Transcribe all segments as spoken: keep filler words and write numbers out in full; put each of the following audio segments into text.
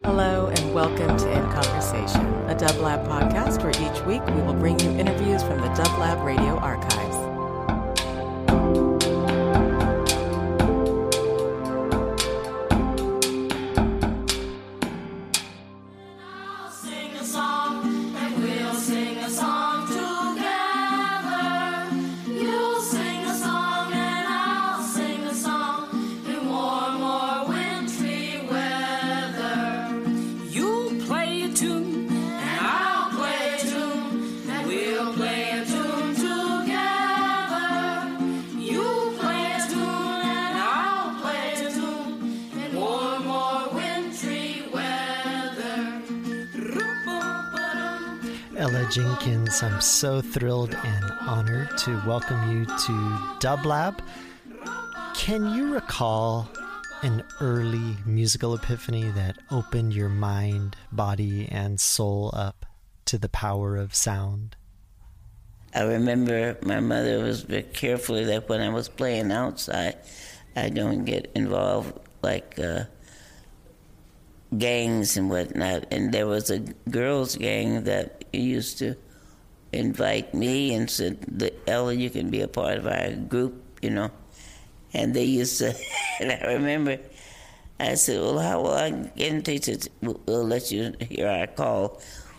Hello and welcome to In Conversation, a Dub Lab podcast where each week we will bring you interviews from the Dub Lab radio archives. Ella Jenkins, I'm so thrilled and honored to welcome you to Dub Lab. Can you recall an early musical epiphany that opened your mind, body, and soul up to the power of sound? I remember my mother was very careful that when I was playing outside, I don't get involved like uh, gangs and whatnot. And there was a girls' gang that used to invite me and said, Ella, you can be a part of our group, you know. And they used to, and I remember, I said, well, how will I get into it? We'll, we'll let you hear our call.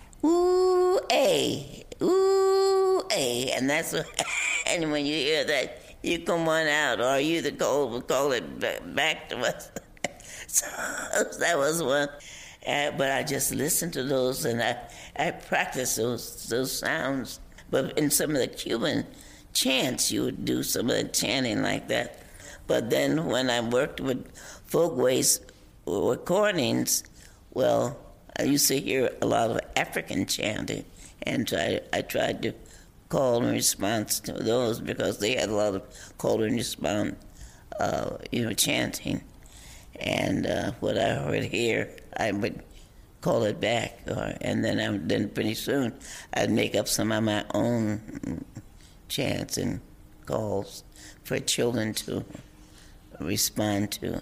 Ooh, ay, ooh, ay. And that's what, and when you hear that, you come on out, or you the call will call it back to us. So that was one. Uh, but I just listened to those, and I, I practiced those those sounds. But in some of the Cuban chants, you would do some of the chanting like that. But then when I worked with Folkways recordings, well, I used to hear a lot of African chanting, and try, I tried to call in response to those because they had a lot of call and response, uh, you know, chanting. And uh, what I heard here, I would call it back, or, and then I, then pretty soon I'd make up some of my own chants and calls for children to respond to.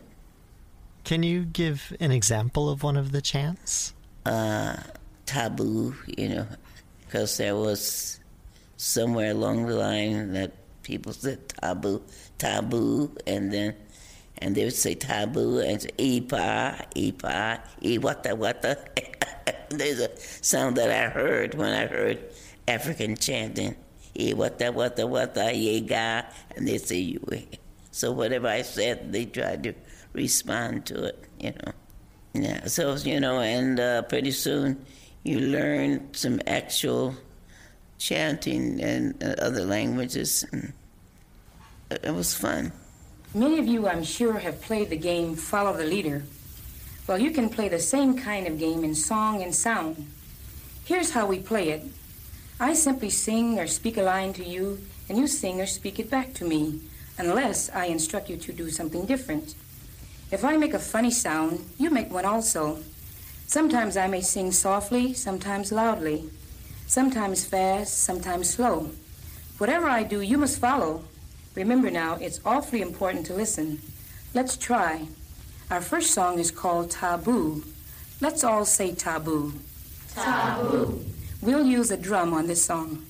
Can you give an example of one of the chants? Uh, taboo, you know, because there was somewhere along the line that people said taboo, taboo, and then and they would say taboo and say ipa, ipa, i wata wata. There's a sound that I heard when I heard African chanting, i wata wata wata, yega, and they say you. So whatever I said, they tried to respond to it, you know. Yeah, so, you know, and uh, pretty soon you learn some actual chanting in uh, other languages. And it was fun. Many of you, I'm sure, have played the game Follow the Leader. Well, you can play the same kind of game in song and sound. Here's how we play it. I simply sing or speak a line to you, and you sing or speak it back to me, unless I instruct you to do something different. If I make a funny sound, you make one also. Sometimes I may sing softly, sometimes loudly, sometimes fast, sometimes slow. Whatever I do, you must follow. Remember now, it's awfully important to listen. Let's try. Our first song is called Taboo. Let's all say taboo. Taboo. We'll use a drum on this song.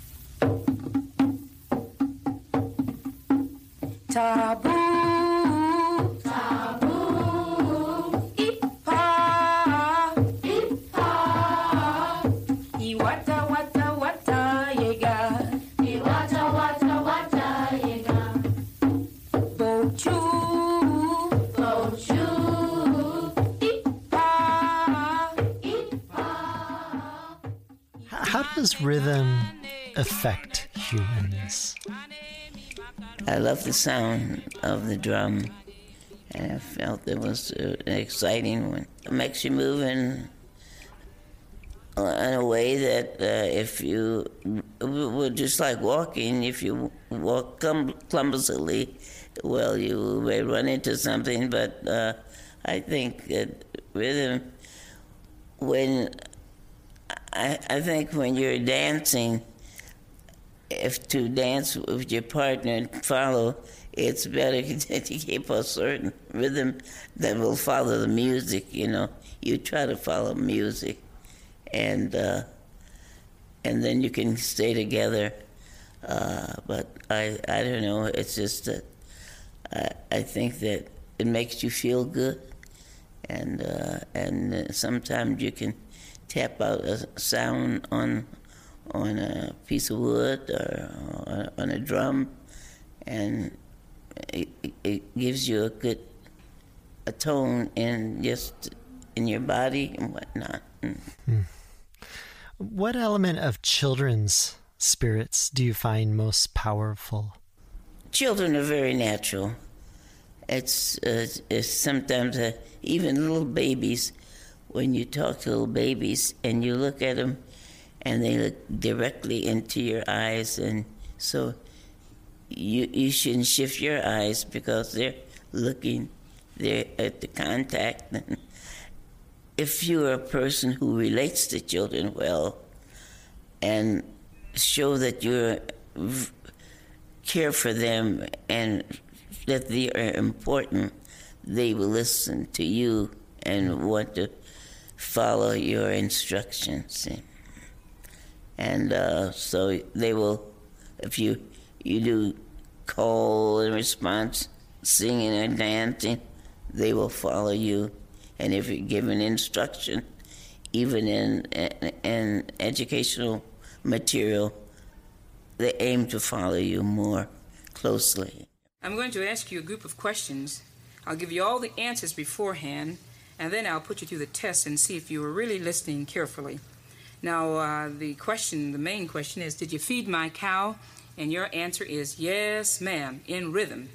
Taboo. Does rhythm affect humans? I love the sound of the drum, and I felt it was an exciting one. It makes you move in, in a way that uh, if you were just like walking, if you walk clum- clumsily, well, you may run into something, but uh, I think that rhythm, when I, I think when you're dancing, if to dance with your partner and follow, it's better to keep a certain rhythm that will follow the music, you know. you try to follow music, and uh, and then you can stay together. Uh, but I I don't know. It's just that I I think that it makes you feel good, and uh, and sometimes you can tap out a sound on on a piece of wood or on a drum, and it, it gives you a good a tone in just in your body and whatnot. Hmm. What element of children's spirits do you find most powerful? Children are very natural. It's, uh, it's sometimes uh, even little babies, when you talk to little babies and you look at them and they look directly into your eyes, and so you you shouldn't shift your eyes because they're looking there at the contact. If you are a person who relates to children well and show that you care for them and that they are important, they will listen to you and want to follow your instructions. And uh, so they will, if you you do call and response, singing and dancing, they will follow you. And if you give an instruction, even in, in, in educational material, they aim to follow you more closely. I'm going to ask you a group of questions. I'll give you all the answers beforehand, and then I'll put you through the test and see if you were really listening carefully. Now, uh, the question, the main question is, did you feed my cow? And your answer is, yes, ma'am, in rhythm.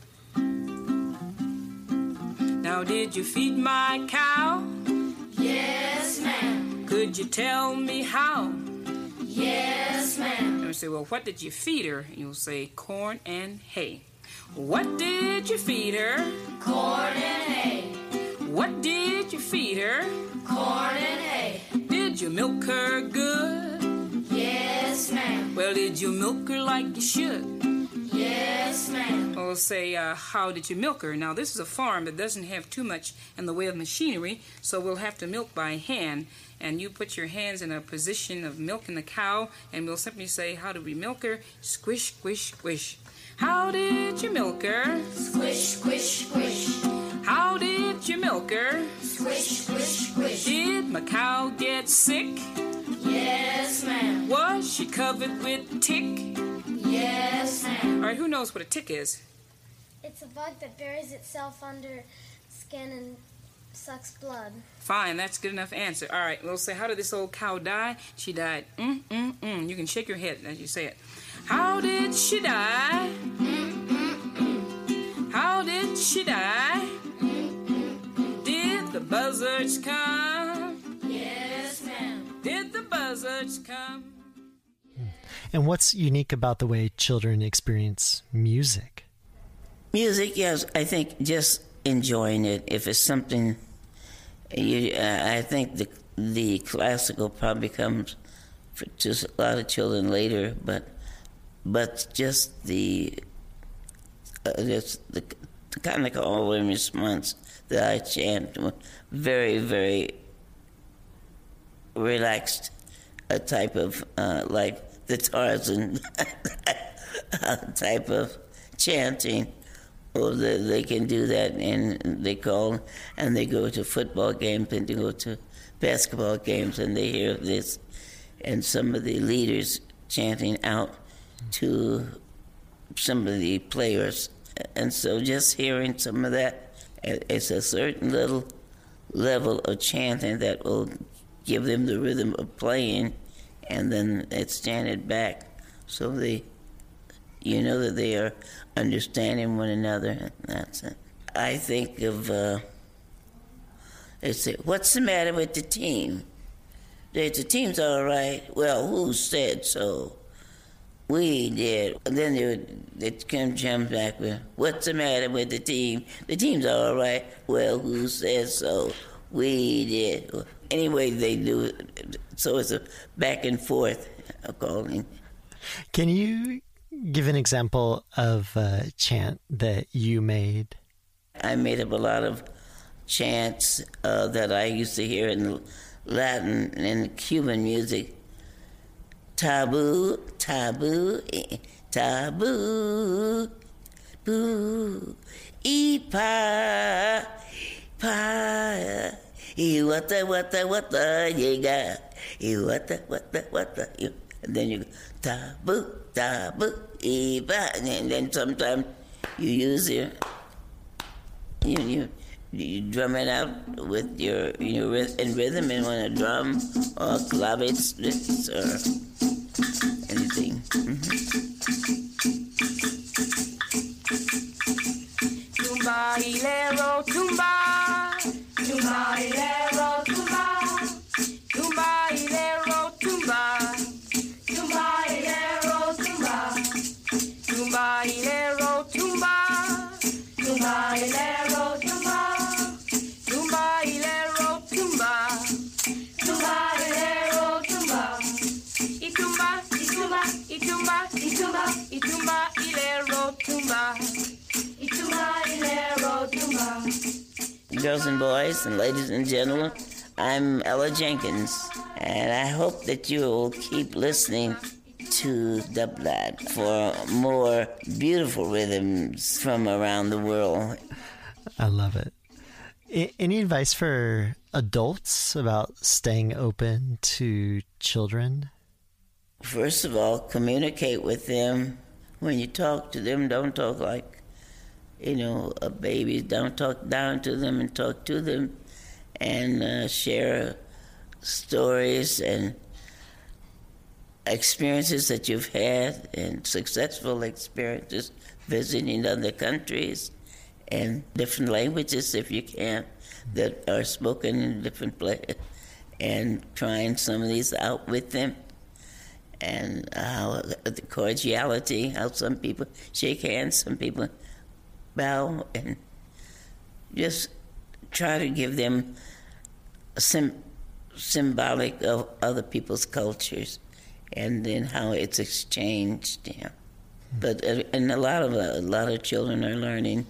Now, did you feed my cow? Yes, ma'am. Could you tell me how? Yes, ma'am. And we say, well, what did you feed her? And you'll say, corn and hay. What did you feed her? Corn and hay. What did you feed her? Corn and hay. Did you milk her good? Yes, ma'am. Well, did you milk her like you should? Yes, ma'am. We'll say, uh, how did you milk her? Now, this is a farm that doesn't have too much in the way of machinery, so we'll have to milk by hand. And you put your hands in a position of milking the cow, and we'll simply say, how did we milk her? Squish, squish, squish. How did you milk her? Squish, squish, squish. How did you milk her? Squish, squish, squish. Did my cow get sick? Yes, ma'am. Was she covered with tick? Yes, ma'am. All right, who knows what a tick is? It's a bug that buries itself under skin and sucks blood. Fine, that's good enough answer. All right, we'll say, how did this old cow die? She died. Mm, mm, mm. You can shake your head as you say it. How did she die? Mm, mm, mm. How did she die? Mm, mm, mm. Did the buzzards come? Yes, ma'am. Did the buzzards come? And what's unique about the way children experience music? Music, yes, I think just enjoying it. If it's something, you, uh, I think the the classical probably comes for just a lot of children later, but but just the uh, just the, the kind of call and response that I chant, very very relaxed, a type of uh, like the Tarzan type of chanting. Or they, they can do that, and they call, and they go to football games, and they go to basketball games, and they hear this, and some of the leaders chanting out to some of the players. And so just hearing some of that, it's a certain little level of chanting that will give them the rhythm of playing, and then it's chanted back. So they, you know that they are understanding one another, and that's it. I think of, uh, they say, what's the matter with the team? They, the team's all right. Well, who said so? We did. And then they would, they'd come jump back with, what's the matter with the team? The team's all right. Well, who said so? We did. Anyway, they do it. So it's a back and forth calling. Can you give an example of a chant that you made? I made up a lot of chants uh, that I used to hear in Latin and Cuban music. Taboo, taboo, eh, taboo, boo, ipa, pa, e wata wata wata llega, e wata wata wata, and then you go taboo, taboo, ipa, and then sometimes you use your, you you. You drum it out with your, your in rhythm and on a drum or claves or anything. Mm-hmm. Tumba, hilero, tumba. Tumba, hilero, tumba. Tumba, hilero, tumba. Tumba, hilero, tumba. Tumba, hilero, tumba. Tumba, hilero, tumba. Itumba, ilero, tumba. Itumba, ilero, tumba. Girls and boys and ladies and gentlemen, I'm Ella Jenkins, and I hope that you will keep listening to Dub Lab for more beautiful rhythms from around the world. I love it. I- any advice for adults about staying open to children? First of all, communicate with them. When you talk to them, don't talk like, you know, a baby. Don't talk down to them and talk to them, and uh, share stories and experiences that you've had and successful experiences visiting other countries and different languages, if you can, that are spoken in different places, and trying some of these out with them. And how the cordiality, how some people shake hands, some people bow, and just try to give them a sim- symbolic of other people's cultures, and then how it's exchanged. Yeah, but uh, and a lot of uh, a lot of children are learning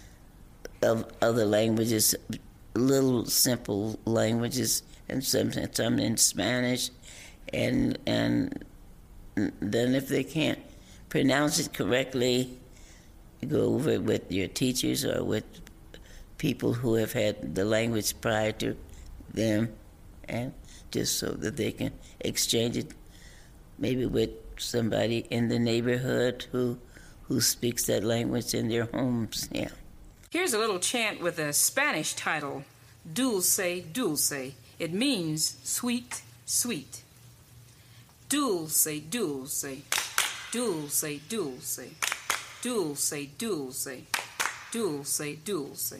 of other languages, little simple languages, and some some in Spanish, and and. Then if they can't pronounce it correctly, you go over it with your teachers or with people who have had the language prior to them, and just so that they can exchange it maybe with somebody in the neighborhood who who speaks that language in their homes. Yeah. Here's a little chant with a Spanish title, Dulce, Dulce. It means sweet, sweet. Dulce, dulce, dulce, dulce, dulce, dulce, dulce, dulce.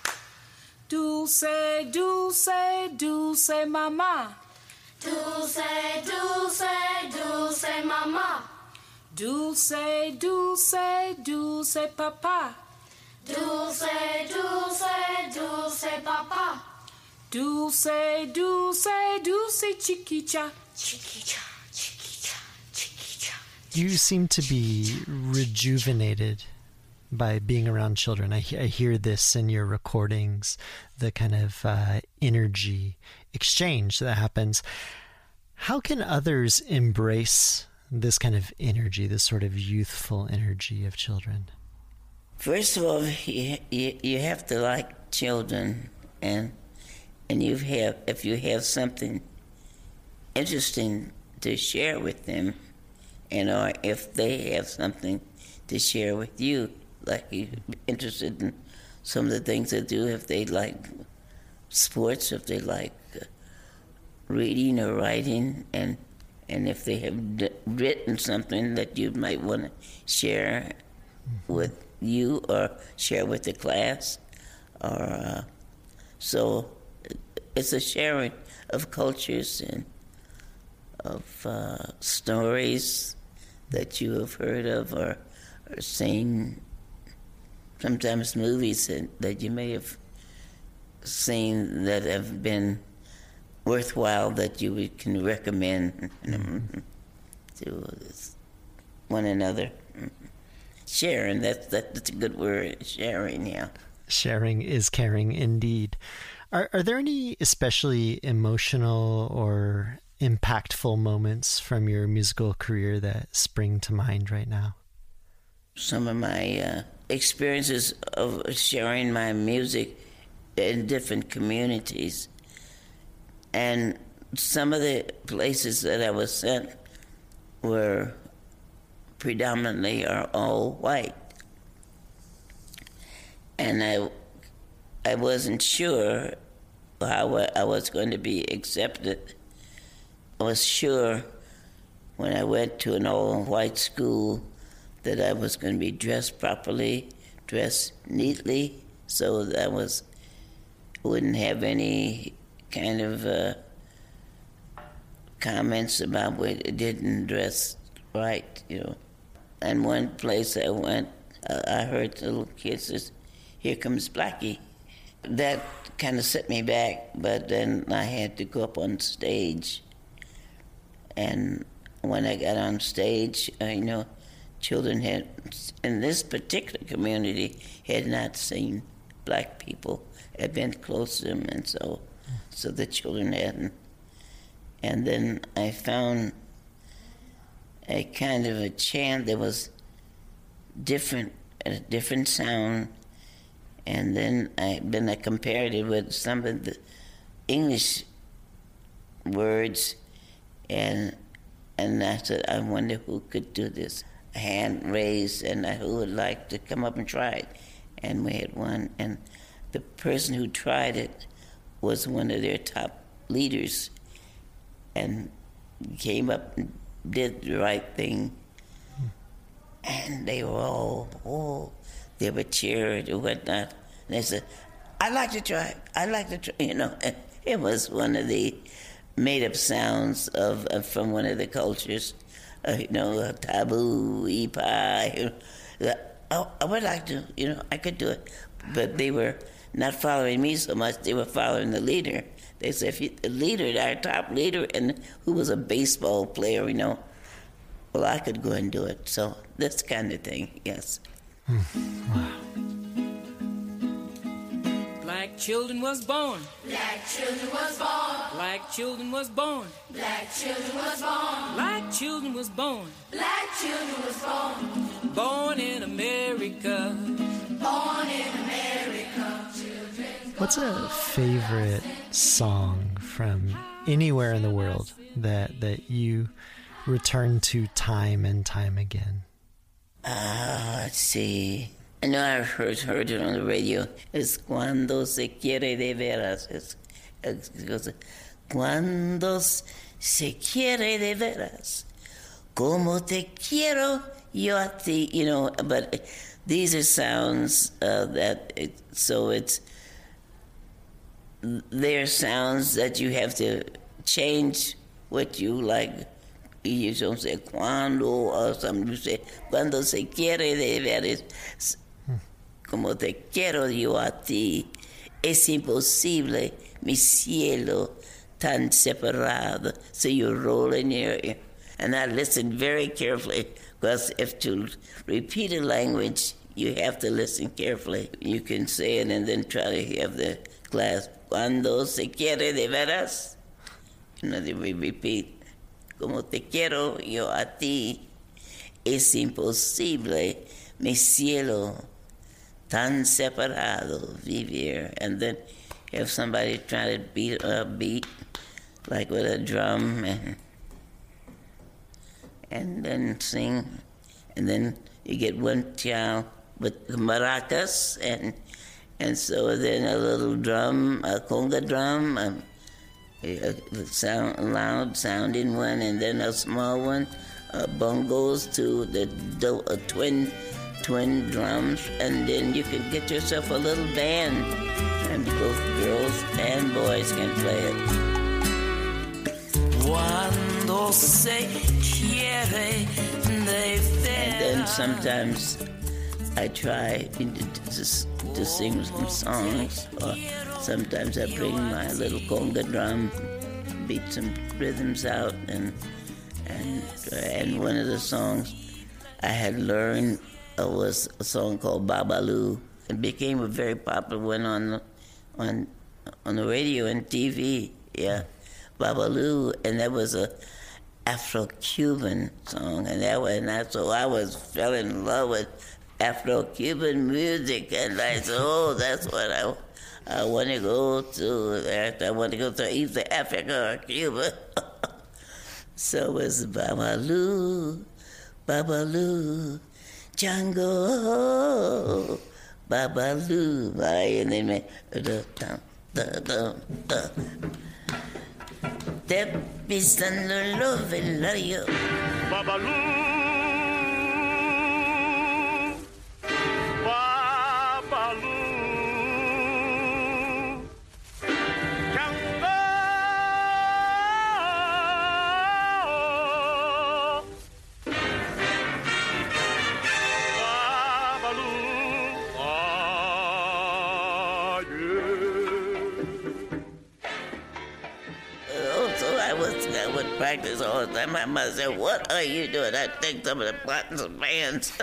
Dulce, dulce, dulce, mama. Dulce, dulce, dulce, mama. Dulce, dulce, dulce, papa. Dulce, dulce, dulce, papa. Dulce, dulce, dulce, chiquicha. Chiquicha, chiquicha, chiquicha. You seem to be rejuvenated by being around children. I, I hear this in your recordings, the kind of uh, energy exchange that happens. How can others embrace this kind of energy, this sort of youthful energy of children? First of all, you, you, you have to like children, and and you have if you have something interesting to share with them, and or if they have something to share with you, like you're interested in some of the things they do, if they like sports, if they like uh, reading or writing, and and if they have d- written something that you might want to share mm-hmm. with you or share with the class, or uh, so it's a sharing of cultures and of uh, stories that you have heard of or, or seen. Sometimes movies that, that you may have seen that have been worthwhile that you would, can recommend mm-hmm. to one another. Sharing, that's, that's a good word, sharing, yeah. Sharing is caring indeed. Are, are there any especially emotional or impactful moments from your musical career that spring to mind right now? Some of my uh, experiences of sharing my music in different communities, and some of the places that I was sent were predominantly or all white, and I I wasn't sure how I was going to be accepted. I was sure when I went to an all-white school that I was going to be dressed properly, dressed neatly, so that I was wouldn't have any kind of uh, comments about what it didn't dress right, you know. And one place I went, uh, I heard the little kids say, "Here comes Blackie." That kind of set me back, but then I had to go up on stage. And when I got on stage, uh, you know, children had, in this particular community, had not seen black people, had been close to them, and so, so the children hadn't. And then I found a kind of a chant that was different, a different sound, and then I then I compared it with some of the English words, and and I said, I wonder who could do this. A hand raised, and I, who would like to come up and try it, and we had one, and the person who tried it was one of their top leaders, and came up and did the right thing, and they were all, oh, they were cheered and whatnot. And they said, I'd like to try it. I'd like to try, you know. And it was one of the made-up sounds of, of from one of the cultures, uh, you know, uh, taboo, ipa. You know. Oh, I would like to, you know, I could do it. But they were not following me so much, they were following the leader. They said, if you, the leader, our top leader, and who was a baseball player, you know, well, I could go and do it. So this kind of thing, yes. Mm. Wow. Black children was born. Black children was born. Black children was born. Black children was born. Black children was born. Black children was born. Born in America. Born in America. What's a favorite song from anywhere in the world that that you return to time and time again? Uh, let's see. I know I've heard, heard it on the radio. It's Cuando se quiere de veras. It's, it goes, Cuando se quiere de veras, como te quiero yo a ti. You know, but these are sounds uh, that, it, so it's, they're sounds that you have to change what you like. You don't say cuando or something. You say cuando se quiere de veras, como te quiero yo a ti. Es imposible, mi cielo, tan separado. So you roll in your ear. And I listen very carefully, because if to repeat a language, you have to listen carefully. You can say it and then try to have the class. Cuando se quiere de veras, you know, we repeat. Como te quiero yo a ti, es imposible, mi cielo, tan separado vivir. And then have somebody try to beat a beat, like with a drum, and, and then sing. And then you get one child with maracas, and and so then a little drum, a conga drum, um, a sound, loud sounding one, and then a small one, uh, bongos to the do, uh, twin twin drums, and then you can get yourself a little band, and both girls and boys can play it. Cuando se quiere de veras. And then sometimes I try to, to, to sing some songs, or sometimes I bring my little conga drum, beat some rhythms out, and and and one of the songs I had learned uh, was a song called Babalu, It became a very popular one on the, on on the radio and T V. Yeah, Babalu, and that was a Afro-Cuban song, and that was, and that's so I was fell in love with Afro-Cuban music, and I said, oh, that's what I I want to go to. I want to go to either Africa or Cuba. So it was Babalu, Babalu, Django, Babalu, and then me, da da da da da. Te pisando lo velayo. Babalu, Babalu, Django, Babalu, ah, yeah. Oh, so I was I would practice all the time. My mother said, "What are you doing?" I think some of the buttons and bands.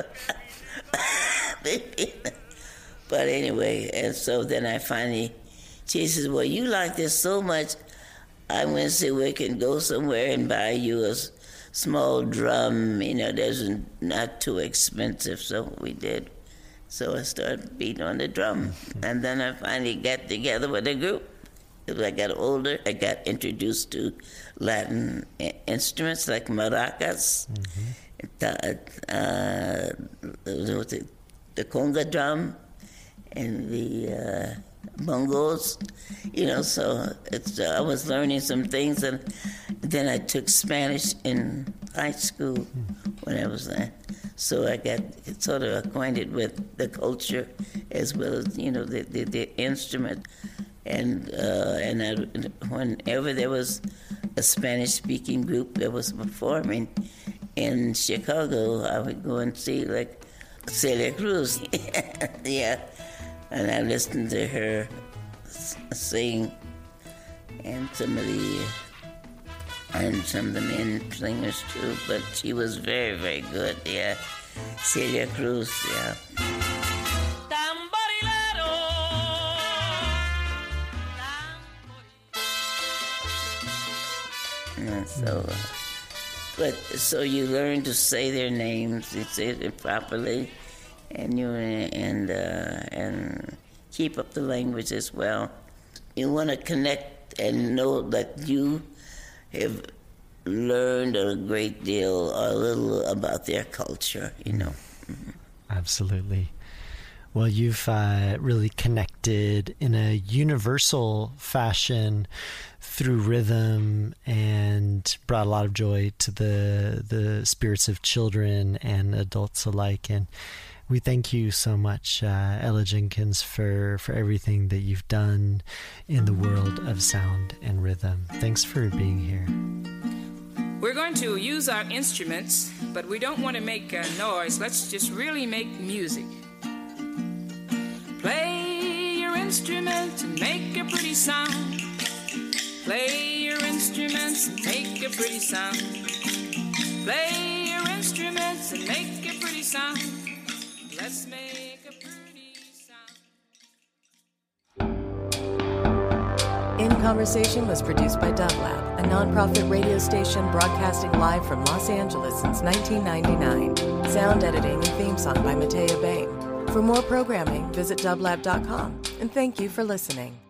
But anyway, and so then I finally, she says, "Well, you like this so much, I'm going to see we can go somewhere and buy you a s- small drum. You know, that's not too expensive." So we did. So I started beating on the drum, and then I finally got together with a group. As I got older, I got introduced to Latin i- instruments like maracas, the, uh, the, the conga drum, and the uh, bongos. You know, so it's, uh, I was learning some things, and then I took Spanish in high school when I was there. So I got sort of acquainted with the culture as well as, you know, the, the, the instrument. And uh, and I, whenever there was a Spanish-speaking group that was performing in Chicago, I would go and see, like, Celia Cruz. Yeah. And I listened to her s- sing, and some of the and some of the men singers too. But she was very, very good. Yeah, Celia Cruz. Yeah. And so, uh, but so you learn to say their names, you say it properly, and you and uh, and keep up the language as well. You want to connect and know that you have learned a great deal or a little about their culture. You know. Absolutely. Well, you've uh, really connected in a universal fashion through rhythm and brought a lot of joy to the the spirits of children and adults alike. And we thank you so much, uh, Ella Jenkins, for, for everything that you've done in the world of sound and rhythm. Thanks for being here. We're going to use our instruments, but we don't want to make a noise. Let's just really make music. Play your instruments and make a pretty sound. Play your instruments and make a pretty sound. Play your instruments and make a pretty sound. Let's make a pretty sound. In Conversation was produced by Dublab, a nonprofit radio station broadcasting live from Los Angeles since nineteen ninety-nine. Sound editing and theme song by Matea Bain. For more programming, visit dublab dot com, and thank you for listening.